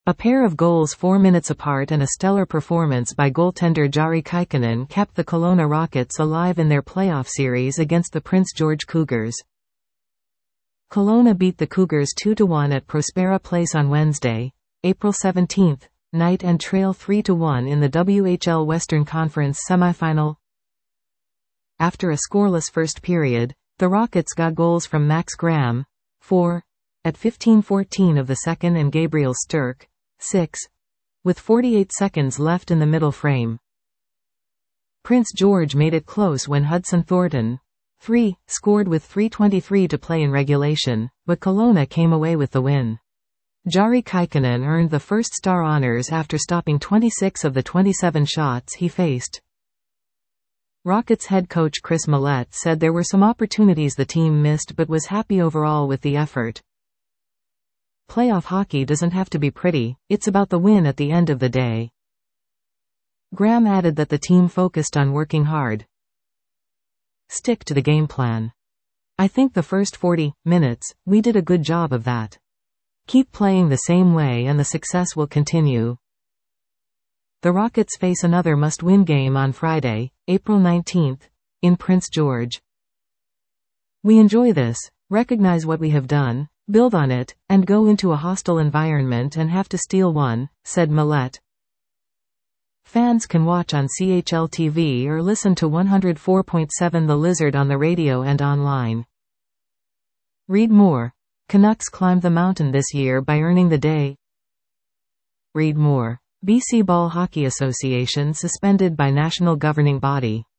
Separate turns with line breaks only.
A pair of goals 4 minutes apart and a stellar performance by goaltender Jari Kaikkonen kept the Kelowna Rockets alive in their playoff series against the Prince George Cougars. Kelowna beat the Cougars 2-1 at Prospera Place on Wednesday, April 17, night and trail 3-1 in the WHL Western Conference semifinal. After a scoreless first period, the Rockets got goals from Max Graham, 4, at 15:14 of the second and Gabriel Sturck, 6, with 48 seconds left in the middle frame. Prince George made it close when Hudson Thornton, 3, scored with 3:23 to play in regulation, but Kelowna came away with the win. Jari Kaikkonen earned the first star honors after stopping 26 of the 27 shots he faced. Rockets head coach Chris Mallette said there were some opportunities the team missed but was happy overall with the effort. Playoff hockey doesn't have to be pretty, it's about the win at the end of the day. Graham added that the team focused on working hard. Stick to the game plan. I think the first 40 minutes, we did a good job of that. Keep playing the same way and the success will continue. The Rockets face another must-win game on Friday, April 19, in Prince George. We enjoy this, recognize what we have done, build on it, and go into a hostile environment and have to steal one, said Mallette. Fans can watch on CHL TV or listen to 104.7 The Lizard on the radio and online. Read more. Canucks climbed the mountain this year by earning the day. Read more. BC Ball Hockey Association suspended by National Governing Body.